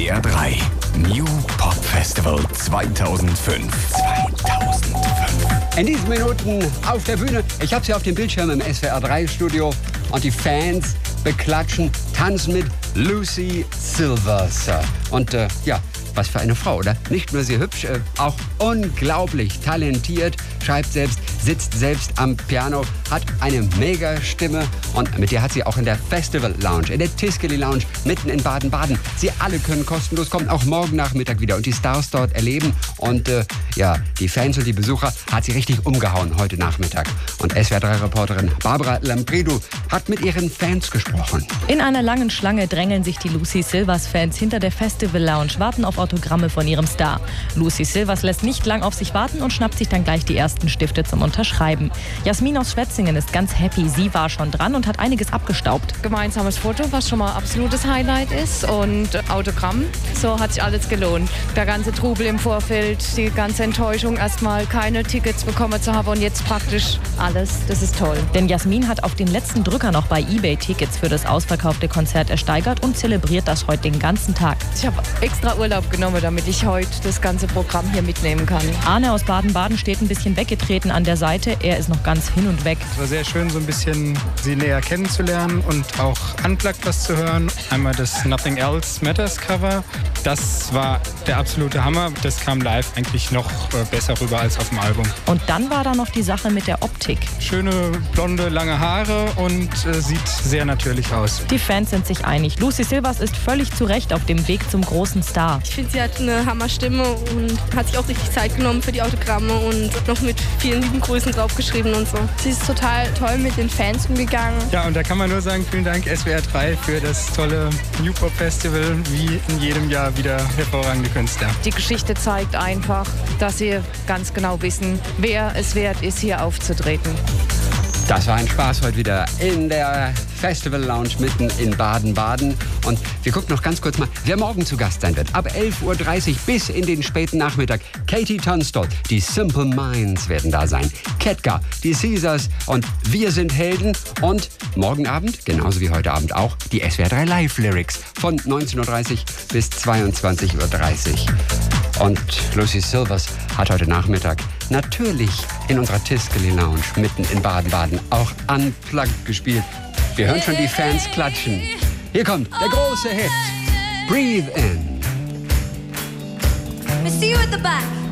SWR 3 New Pop Festival 2005. In diesen Minuten auf der Bühne. Ich habe sie auf dem Bildschirm im SWR 3 Studio und die Fans beklatschen, tanzen mit Lucy Silverser. Und ja, was für eine Frau, oder? Nicht nur sehr hübsch, auch unglaublich talentiert, schreibt selbst, sitzt selbst am Piano, hat eine mega Stimme und mit der hat sie auch in der Festival Lounge, in der Tiskeli Lounge mitten in Baden-Baden. Sie alle können kostenlos kommen, auch morgen Nachmittag wieder und die Stars dort erleben. Und ja, die Fans und die Besucher hat sie richtig umgehauen heute Nachmittag. Und SWR3-Reporterin Barbara Lampredo hat mit ihren Fans gesprochen. In einer langen Schlange drängeln sich die Lucy Silvers-Fans hinter der Festival Lounge, warten auf Autogramme von ihrem Star. Lucy Silvers lässt nicht lang auf sich warten und schnappt sich dann gleich die ersten Stifte zum Unterschreiben. Jasmin aus Schwetzingen ist ganz happy. Sie war schon dran und hat einiges abgestaubt. Gemeinsames Foto, was schon mal absolutes Highlight ist, und Autogramm. So hat sich alles gelohnt. Der ganze Trubel im Vorfeld, die ganze Enttäuschung, erstmal keine Tickets bekommen zu haben und jetzt praktisch alles. Das ist toll. Denn Jasmin hat auf den letzten Drücker noch bei eBay Tickets für das ausverkaufte Konzert ersteigert und zelebriert das heute den ganzen Tag. Ich habe extra Urlaub genommen, damit ich heute das ganze Programm hier mitnehmen kann. Arne aus Baden-Baden steht ein bisschen weggetreten an der Seite. Er ist noch ganz hin und weg. Es war sehr schön, so ein bisschen sie näher kennenzulernen und auch unplugged was zu hören. Einmal das Nothing Else Matters Cover. Das war der absolute Hammer. Das kam live eigentlich noch besser rüber als auf dem Album. Und dann war da noch die Sache mit der Optik. Schöne, blonde, lange Haare und sieht sehr natürlich aus. Die Fans sind sich einig. Lucy Silvers ist völlig zu Recht auf dem Weg zum großen Star. Ich finde, sie hat eine Hammerstimme und hat sich auch richtig Zeit genommen für die Autogramme und noch mit vielen lieben Grüßen draufgeschrieben und so. Sie ist total toll mit den Fans umgegangen. Ja, und da kann man nur sagen, vielen Dank SWR 3 für das tolle New Pop Festival, wie in jedem Jahr wieder hervorragende Künstler. Die Geschichte zeigt einfach, dass sie ganz genau wissen, wer es wert ist, hier aufzutreten. Das war ein Spaß heute wieder in der Festival Lounge mitten in Baden-Baden. Und wir gucken noch ganz kurz mal, wer morgen zu Gast sein wird. Ab 11:30 Uhr bis in den späten Nachmittag. Katie Tunstall, die Simple Minds werden da sein. Ketka, die Caesars und Wir sind Helden. Und morgen Abend, genauso wie heute Abend auch, die SWR 3 Live Lyrics von 19:30 Uhr bis 22:30 Uhr. Und Lucy Silvers hat heute Nachmittag natürlich in unserer Tiskeli Lounge mitten in Baden-Baden auch unplugged gespielt. Wir hören schon die Fans klatschen. Hier kommt der große Hit. Breathe in. We see you at the back.